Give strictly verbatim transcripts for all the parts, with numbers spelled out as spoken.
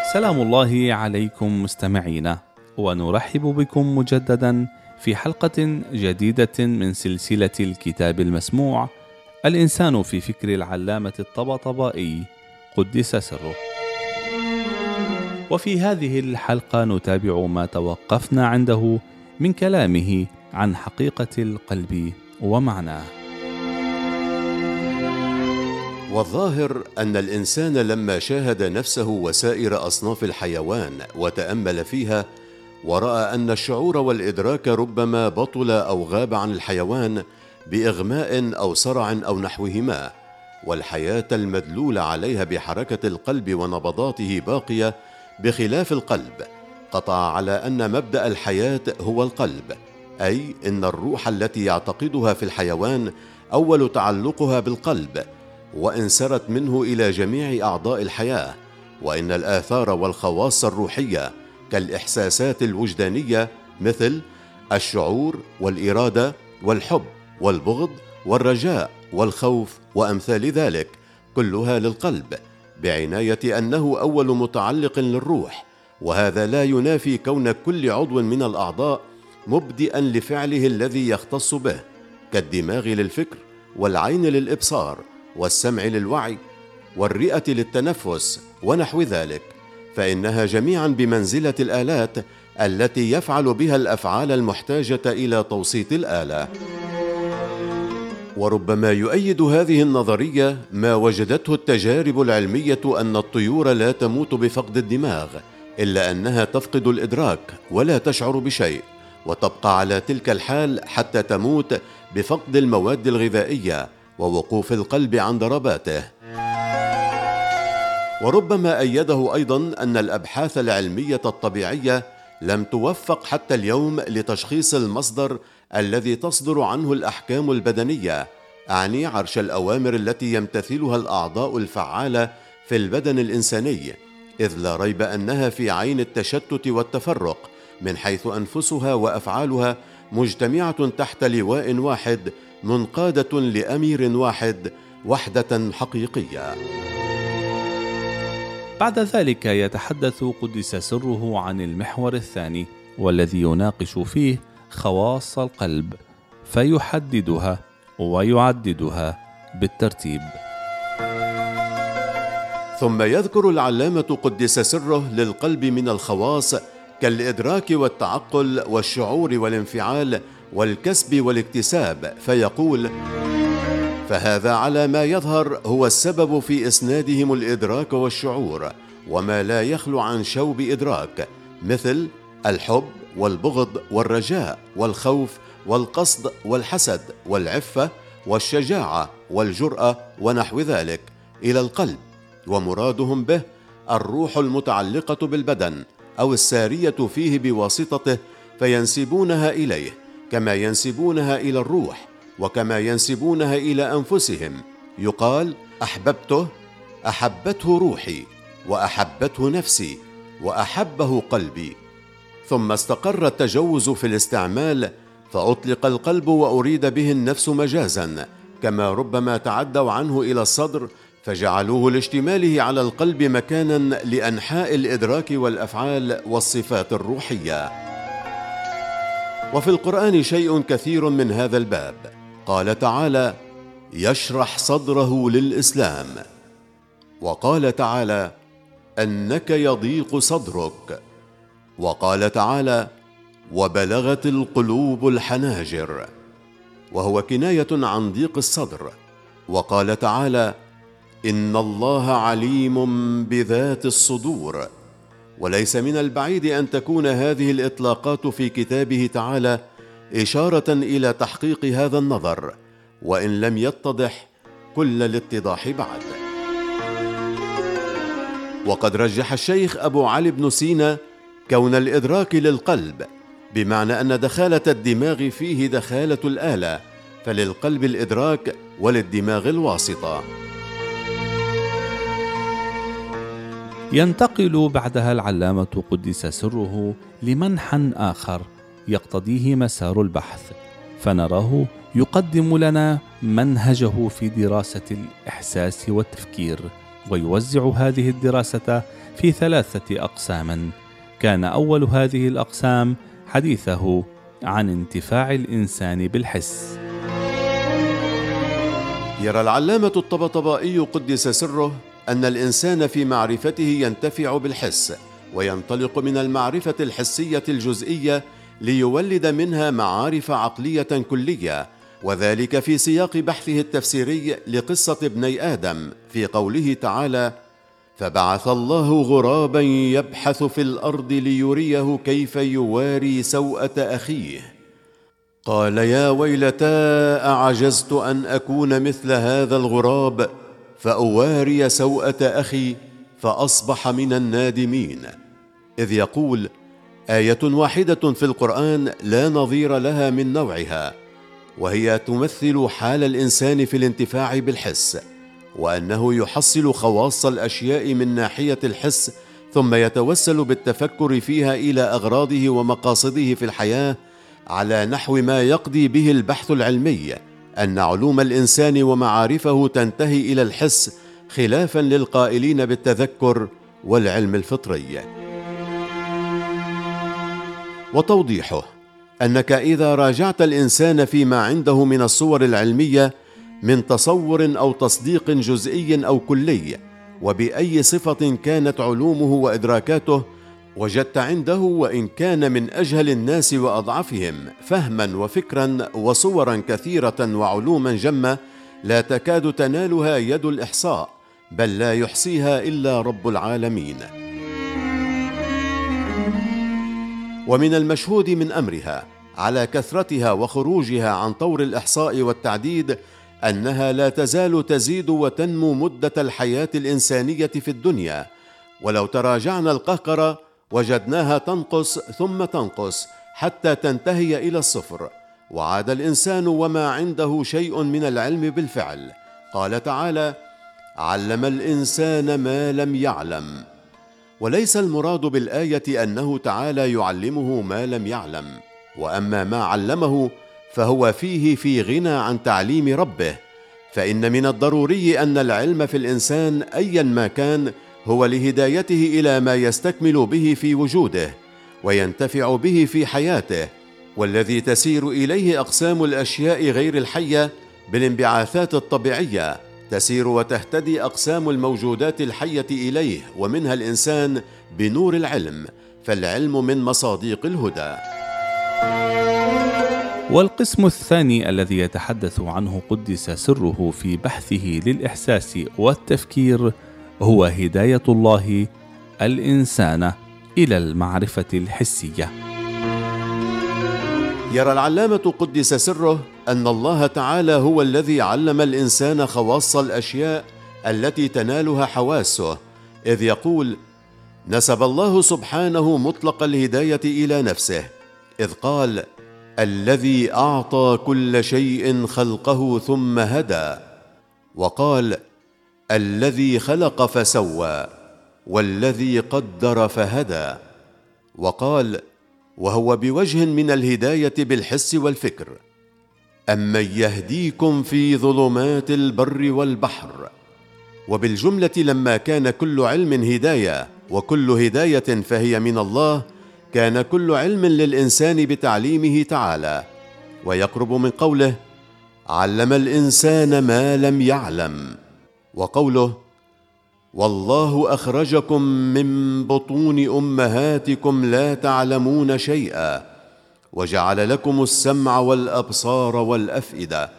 سلام الله عليكم مستمعينا، ونرحب بكم مجددا في حلقة جديدة من سلسلة الكتاب المسموع، الإنسان في فكر العلامة الطباطبائي قدس سره. وفي هذه الحلقة نتابع ما توقفنا عنده من كلامه عن حقيقة القلب ومعناه. والظاهر أن الإنسان لما شاهد نفسه وسائر أصناف الحيوان وتأمل فيها، ورأى أن الشعور والإدراك ربما بطل أو غاب عن الحيوان بإغماء أو صرع أو نحوهما، والحياة المدلول عليها بحركة القلب ونبضاته باقية بخلاف القلب، قطع على أن مبدأ الحياة هو القلب، أي إن الروح التي يعتقدها في الحيوان أول تعلقها بالقلب، وإن سرت منه إلى جميع أعضاء الحياة، وإن الآثار والخواص الروحية كالإحساسات الوجدانية مثل الشعور والإرادة والحب والبغض والرجاء والخوف وأمثال ذلك كلها للقلب، بعناية أنه أول متعلق للروح. وهذا لا ينافي كون كل عضو من الأعضاء مبدئا لفعله الذي يختص به، كالدماغ للفكر والعين للإبصار والسمع للوعي والرئة للتنفس ونحو ذلك، فإنها جميعا بمنزلة الآلات التي يفعل بها الأفعال المحتاجة إلى توسيط الآلة. وربما يؤيد هذه النظرية ما وجدته التجارب العلمية أن الطيور لا تموت بفقد الدماغ، إلا أنها تفقد الإدراك ولا تشعر بشيء، وتبقى على تلك الحال حتى تموت بفقد المواد الغذائية ووقوف القلب عن ضرباته. وربما أيده أيضا أن الأبحاث العلمية الطبيعية لم توفق حتى اليوم لتشخيص المصدر الذي تصدر عنه الأحكام البدنية، أعني عرش الأوامر التي يمتثلها الأعضاء الفعالة في البدن الإنساني، إذ لا ريب أنها في عين التشتت والتفرق من حيث أنفسها وأفعالها مجتمعة تحت لواء واحد منقادة لأمير واحد، وحدة حقيقية. بعد ذلك يتحدث قدس سره عن المحور الثاني، والذي يناقش فيه خواص القلب، فيحددها ويعددها بالترتيب. ثم يذكر العلامة قدس سره للقلب من الخواص كالإدراك والتعقل والشعور والانفعال والكسب والاكتساب، فيقول: فهذا على ما يظهر هو السبب في إسنادهم الإدراك والشعور، وما لا يخلو عن شوب إدراك، مثل الحب والبغض والرجاء والخوف والقصد والحسد والعفة والشجاعة والجرأة ونحو ذلك إلى القلب، ومرادهم به الروح المتعلقة بالبدن أو السارية فيه بواسطته، فينسبونها إليه كما ينسبونها إلى الروح، وكما ينسبونها إلى أنفسهم. يقال: أحببته، أحبته روحي، وأحبته نفسي، وأحبه قلبي. ثم استقر التجوز في الاستعمال، فأطلق القلب وأريد به النفس مجازا، كما ربما تعدوا عنه إلى الصدر فجعلوه لاشتماله على القلب مكانا لأنحاء الإدراك والأفعال والصفات الروحية. وفي القرآن شيء كثير من هذا الباب. قال تعالى: يشرح صدره للإسلام، وقال تعالى: أنك يضيق صدرك، وقال تعالى: وبلغت القلوب الحناجر، وهو كناية عن ضيق الصدر. وقال تعالى: إن الله عليم بذات الصدور. وليس من البعيد أن تكون هذه الإطلاقات في كتابه تعالى إشارة إلى تحقيق هذا النظر، وإن لم يتضح كل الاتضاح بعد. وقد رجح الشيخ أبو علي بن سينا كون الإدراك للقلب، بمعنى أن دخالة الدماغ فيه دخالة الآلة، فللقلب الإدراك وللدماغ الواسطة. ينتقل بعدها العلامة قدس سره لمنحى آخر يقتضيه مسار البحث، فنراه يقدم لنا منهجه في دراسة الإحساس والتفكير، ويوزع هذه الدراسة في ثلاثة أقسام. كان أول هذه الأقسام حديثه عن انتفاع الإنسان بالحس. يرى العلامة الطبطبائي قدس سره أن الإنسان في معرفته ينتفع بالحس، وينطلق من المعرفة الحسية الجزئية ليولد منها معارف عقلية كلية، وذلك في سياق بحثه التفسيري لقصة ابني آدم في قوله تعالى: فبعث الله غرابا يبحث في الأرض ليريه كيف يواري سوءة أخيه قال يا ويلتى أعجزت أن أكون مثل هذا الغراب فأواري سوءة أخي فأصبح من النادمين. إذ يقول: آية واحدة في القرآن لا نظير لها من نوعها، وهي تمثل حال الإنسان في الانتفاع بالحس، وأنه يحصل خواص الأشياء من ناحية الحس، ثم يتوسل بالتفكر فيها إلى أغراضه ومقاصده في الحياة على نحو ما يقضي به البحث العلمي، أن علوم الإنسان ومعارفه تنتهي إلى الحس، خلافا للقائلين بالتذكر والعلم الفطري. وتوضيحه أنك إذا راجعت الإنسان فيما عنده من الصور العلمية من تصور أو تصديق جزئي أو كلي، وبأي صفة كانت علومه وإدراكاته، وجدت عنده، وإن كان من أجهل الناس وأضعفهم فهما وفكرا وصورا كثيرة وعلوما جمة لا تكاد تنالها يد الإحصاء، بل لا يحصيها إلا رب العالمين. ومن المشهود من أمرها على كثرتها وخروجها عن طور الإحصاء والتعديد أنها لا تزال تزيد وتنمو مدة الحياة الإنسانية في الدنيا، ولو تراجعنا القهقرة وجدناها تنقص ثم تنقص حتى تنتهي إلى الصفر، وعاد الإنسان وما عنده شيء من العلم بالفعل. قال تعالى: علم الإنسان ما لم يعلم. وليس المراد بالآية أنه تعالى يعلمه ما لم يعلم، وأما ما علمه فهو فيه في غنى عن تعليم ربه، فإن من الضروري أن العلم في الإنسان أيا ما كان هو لهدايته إلى ما يستكمل به في وجوده وينتفع به في حياته، والذي تسير إليه أقسام الأشياء غير الحية بالانبعاثات الطبيعية، تسير وتهتدي أقسام الموجودات الحية إليه ومنها الإنسان بنور العلم، فالعلم من مصاديق الهدى. والقسم الثاني الذي يتحدث عنه قدس سره في بحثه للإحساس والتفكير هو هداية الله الإنسان إلى المعرفة الحسية. يرى العلامة قدس سره أن الله تعالى هو الذي علم الإنسان خواص الأشياء التي تنالها حواسه، إذ يقول: نسب الله سبحانه مطلق الهداية إلى نفسه، إذ قال: الذي أعطى كل شيء خلقه ثم هدى، وقال: الذي خلق فسوى، والذي قدر فهدى، وقال: وهو بوجه من الهداية بالحس والفكر: أمن يهديكم في ظلمات البر والبحر. وبالجملة لما كان كل علم هداية وكل هداية فهي من الله، كان كل علم للإنسان بتعليمه تعالى، ويقرب من قوله: علم الإنسان ما لم يعلم، وقوله: والله أخرجكم من بطون أمهاتكم لا تعلمون شيئا وجعل لكم السمع والأبصار والأفئدة.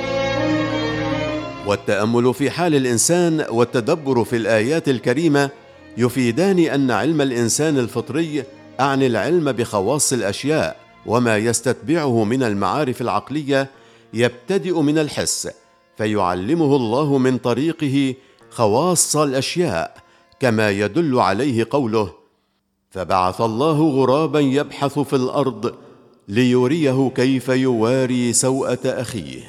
والتأمل في حال الإنسان والتدبر في الآيات الكريمة يفيدان أن علم الإنسان الفطري أعني العلم بخواص الأشياء وما يستتبعه من المعارف العقلية يبتدئ من الحس، فيعلمه الله من طريقه خواص الأشياء، كما يدل عليه قوله: فبعث الله غرابا يبحث في الأرض ليريه كيف يواري سوءة أخيه.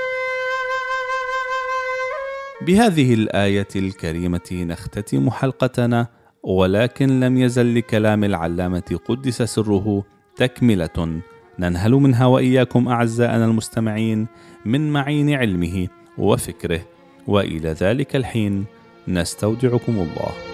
بهذه الآية الكريمة نختتم حلقتنا، ولكن لم يزل لكلام العلامة قدس سره تكملة ننهل منها وإياكم أعزائنا المستمعين من معين علمه وفكره. وإلى ذلك الحين نستودعكم الله.